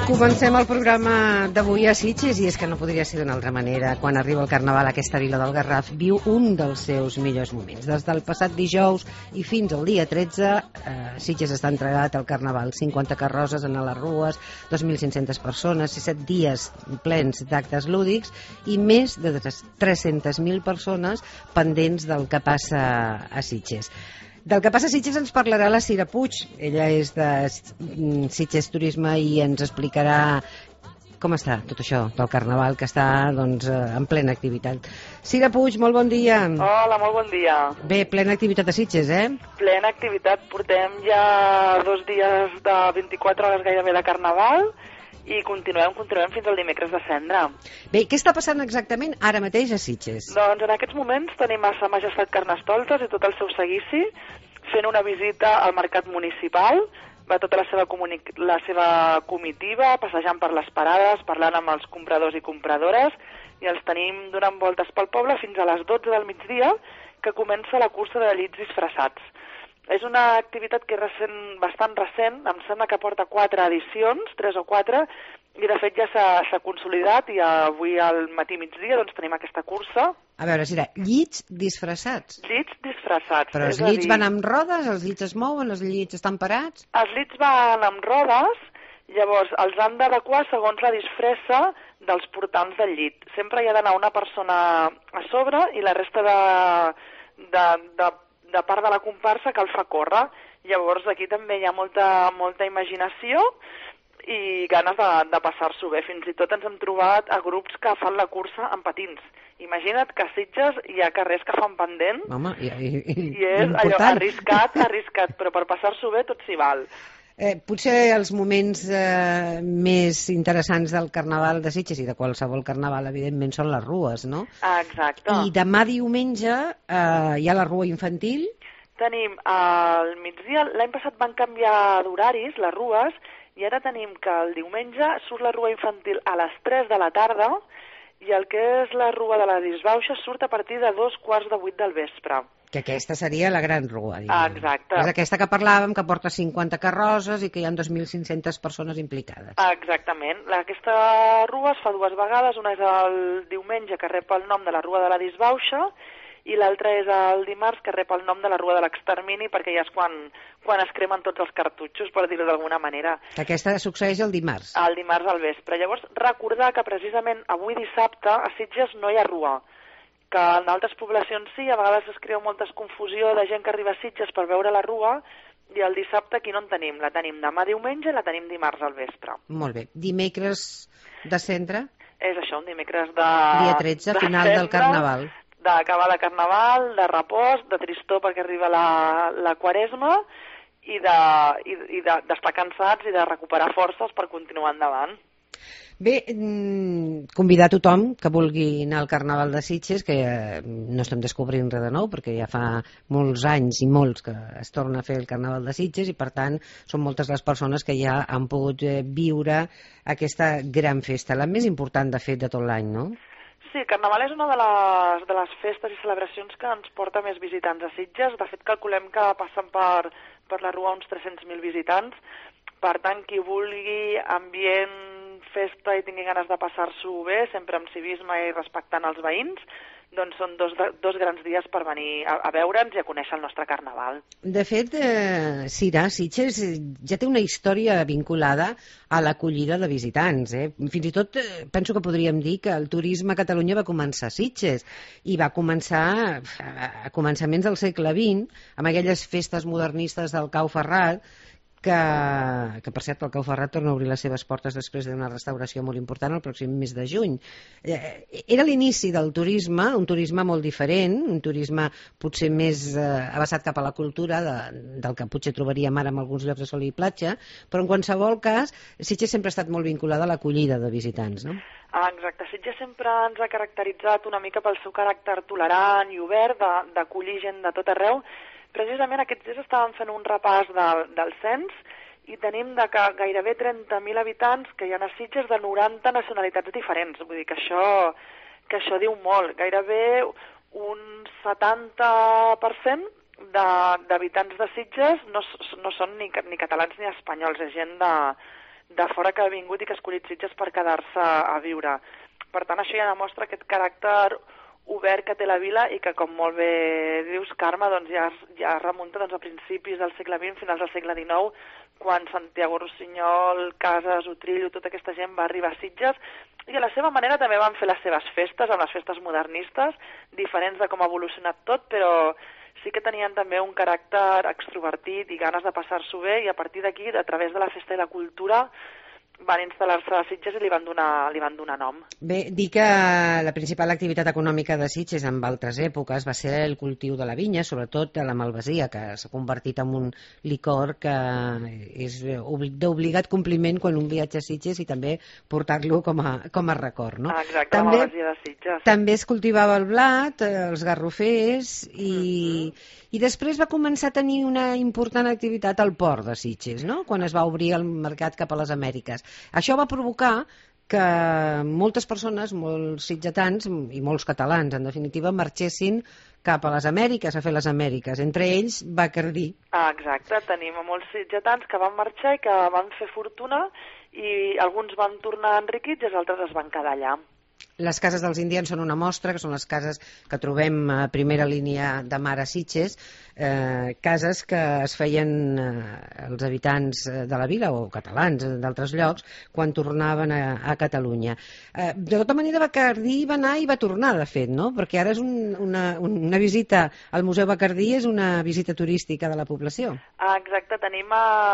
Comencem el programa d'avui a Sitges i és que no podria ser d'una altra manera. Quan arriba el Carnaval, aquesta vila del Garraf viu un dels seus millors moments. Des del passat dijous i fins al dia 13, Sitges està entregat al Carnaval. 50 carrosses en les rues, 2.500 persones, 7 dies plens d'actes lúdics i més de 300.000 persones pendents del que passa a Sitges. Del que passa a Sitges ens parlarà la Cira Puig. Ella és de Sitges Turisme i ens explicarà com està tot això del Carnaval, que està en plena activitat. Cira Puig, molt bon dia. Hola, molt bon dia. Bé, plena activitat a Sitges, eh? Plena activitat. Portem ja 2 dies de 24 hores gairebé de Carnaval i continuem fins al dimecres de Cendra. Bé, què està passant exactament ara mateix a Sitges? Doncs en aquests moments tenim a Sa Majestat Carnestoltes i tot el seu seguici fent una visita al mercat municipal. Va tota la seva comitiva passejant per les parades, parlant amb els compradors i compradores, i els tenim donant voltes pel poble fins a les 12 del migdia, que comença la cursa de llits disfressats. És una activitat que és bastant recent, em sembla que porta 4 edicions, 3 o 4, i de fet ja s'ha consolidat i avui al matí migdia tenim aquesta cursa. A veure, Cira, llits disfressats? Llits disfressats. Però els llits van amb rodes, els llits es mouen, els llits estan parats? Els llits van amb rodes, llavors els han d'adequar segons la disfressa dels portants del llit. Sempre hi ha d'anar una persona a sobre i la resta de part de la comparsa que el fa córrer. Llavors aquí també hi ha molta imaginació i ganes de passar-s'ho bé. Fins i tot ens hem trobat a grups que fan la cursa amb patins. Imagina't que a Sitges hi ha carrers que fan pendent. Home, i és allò arriscat, però per passar-s'ho bé tot s'hi val. Potser els moments més interessants del Carnaval de Sitges i de qualsevol Carnaval, evidentment, són les rues, no? Exacte. I demà diumenge hi ha la rua infantil. Tenim al migdia, l'any passat van canviar d'horaris, les rues, i ara tenim que el diumenge surt la rua infantil a les 3 de la tarda i el que és la rua de la disbauxa surt a partir de 2:15 del vespre. Que aquesta seria la gran rua, diguem. Exacte. És aquesta que parlàvem, que porta 50 carrosses i que hi ha 2.500 persones implicades. Exactament. Aquesta rua es fa 2 vegades, una és el diumenge, que rep el nom de la rua de la disbauxa, i l'altra és el dimarts, que rep el nom de la rua de l'extermini, perquè ja és quan es cremen tots els cartutxos, per dir-ho d'alguna manera. Aquesta succeeix el dimarts. El dimarts al vespre. Llavors, recordar que precisament avui dissabte a Sitges no hi ha rua, que en altres poblacions sí, a vegades es creu molta confusió de gent que arriba a Sitges per veure la rua, i el dissabte aquí no en tenim. La tenim demà diumenge i la tenim dimarts al vespre. Molt bé. Dimecres de Cendra? És això, un dimecres de... Dia 13, final del Carnaval. D'acabar de Carnaval, de repòs, de tristor perquè arriba la Quaresma i d'estar cansats i de recuperar forces per continuar endavant. Bé, convidar tothom que vulgui anar al Carnaval de Sitges, que no estem descobrint res de nou, perquè ja fa molts anys i molts que es torna a fer el Carnaval de Sitges i, per tant, són moltes les persones que ja han pogut viure aquesta gran festa, la més important, de fet, de tot l'any, no? Sí, Carnaval és una de les festes i celebracions que ens porta més visitants a Sitges. De fet, calculem que passen per la rua uns 300.000 visitants. Per tant, qui vulgui ambient, festa i tingui ganes de passar-s'ho bé, sempre amb civisme i respectant els veïns, doncs són dos grans dies per venir a veure'ns i a conèixer el nostre Carnaval. De fet, Cira, Sitges ja té una història vinculada a l'acollida de visitants. Fins i tot penso que podríem dir que el turisme a Catalunya va començar a Sitges i va començar a començaments del segle XX amb aquelles festes modernistes del Cau Ferrat, que per cert el Cau Ferrat torna a obrir les seves portes després d'una restauració molt important el pròxim mes de juny. Era l'inici del turisme, un turisme molt diferent, un turisme potser més avessat cap a la cultura del que potser trobaríem ara en alguns llocs de sol i platja, però en qualsevol cas Sitges sempre ha estat molt vinculada a l'acollida de visitants, no? Exacte, Sitges sempre ens ha caracteritzat una mica pel seu caràcter tolerant i obert d'acollir gent de tot arreu. Precisament aquests dies estàvem fent un repàs del cens i tenim que gairebé 30.000 habitants que hi ha a Sitges de 90 nacionalitats diferents. Vull dir que això diu molt. Gairebé un 70% d'habitants de Sitges no són ni catalans ni espanyols, és gent de fora que ha vingut i que ha escollit Sitges per quedar-se a viure. Per tant, això ja demostra aquest caràcter obert que té la vila i que, com molt bé dius, Carme, doncs ja remunta a principis del segle XX, finals del segle XIX, quan Santiago Rossinyol, Casas, Utrillo, tota aquesta gent va arribar a Sitges, i a la seva manera també van fer les seves festes, amb les festes modernistes, diferents de com ha evolucionat tot, però sí que tenien també un caràcter extrovertit i ganes de passar-s'ho bé, i a partir d'aquí, a través de la festa i la cultura, van instal·lar-se a Sitges i li van donar nom. Bé, dir que la principal activitat econòmica de Sitges en altres èpoques va ser el cultiu de la vinya, sobretot de la malvasia, que s'ha convertit en un licor que és d'obligat compliment quan un viatja a Sitges i també portar-lo com a record. No? Exacte, també, la malvasia de Sitges. També es cultivava el blat, els garrofers i després va començar a tenir una important activitat al port de Sitges, no? Quan es va obrir el mercat cap a les Amèriques. Això va provocar que moltes persones, molts sitgetans i molts catalans, en definitiva, marxessin cap a les Amèriques, a fer les Amèriques. Entre ells, Bacardí. Exacte, tenim molts sitgetans que van marxar i que van fer fortuna i alguns van tornar enriquits i els altres es van quedar allà. Les cases dels indians són una mostra, que són les cases que trobem a primera línia de mar a Sitges, cases que es feien els habitants de la vila o catalans d'altres llocs quan tornaven a Catalunya. De tota manera, Bacardí va anar i va tornar, de fet, no? Perquè ara és una visita al Museu Bacardí, és una visita turística de la població. Exacte, tenim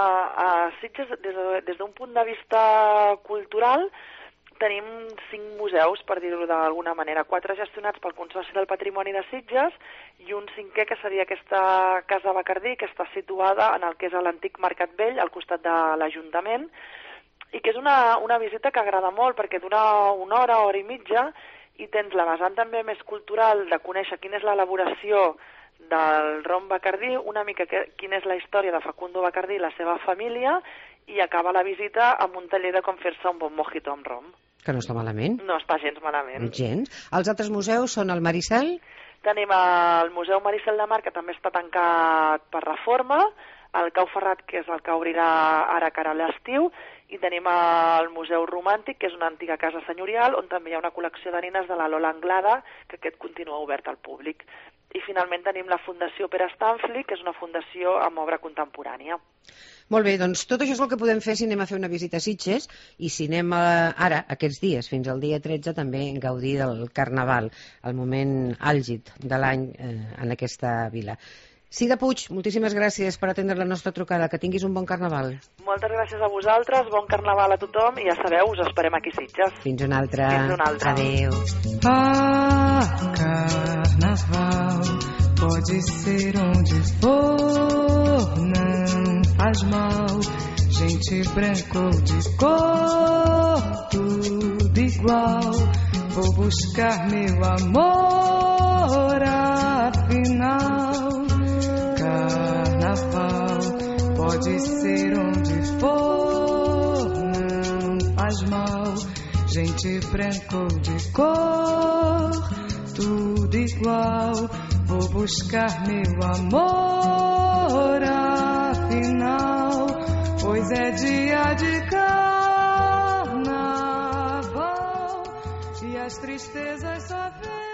a Sitges, des d'un punt de vista cultural, tenim 5 museus, per dir-ho d'alguna manera, 4 gestionats pel Consorci del Patrimoni de Sitges i un 5è que seria aquesta Casa Bacardí, que està situada en el que és l'antic Mercat Vell, al costat de l'Ajuntament, i que és una visita que agrada molt perquè dura una hora i mitja i tens la vessant també més cultural de conèixer quina és l'elaboració del rom Bacardí, una mica quina és la història de Facundo Bacardí i la seva família, i acaba la visita amb un taller de com fer-se un bon mojito amb rom. Que no està malament. No està gens malament. Gens. Els altres museus són el Maricel? Tenim el Museu Maricel de Mar, que també està tancat per reforma, el Cau Ferrat, que és el que obrirà ara cara a l'estiu, i tenim el Museu Romàntic, que és una antiga casa senyorial, on també hi ha una col·lecció de nines de la Lola Anglada, que aquest continua obert al públic. I finalment tenim la Fundació Pere Stanfli, que és una fundació amb obra contemporània. Molt bé, doncs tot això és el que podem fer si anem a fer una visita a Sitges i si anem ara, aquests dies, fins al dia 13, també gaudir del Carnaval, el moment àlgid de l'any en aquesta vila. Cida Puig, moltíssimes gràcies per atendre la nostra trucada. Que tinguis un bon Carnaval. Moltes gràcies a vosaltres, bon Carnaval a tothom i ja sabeu, us esperem aquí a Sitges. Fins una altra. Fins una altra. Adéu. Carnaval pode ser onde for, não faz mal. Gente branca ou de cor, tudo igual. Vou buscar meu amor, afinal. Carnaval pode ser onde for, não faz mal. Gente branca ou de cor, tudo igual. Vou buscar meu amor, afinal, pois é dia de carnaval e as tristezas só vêm.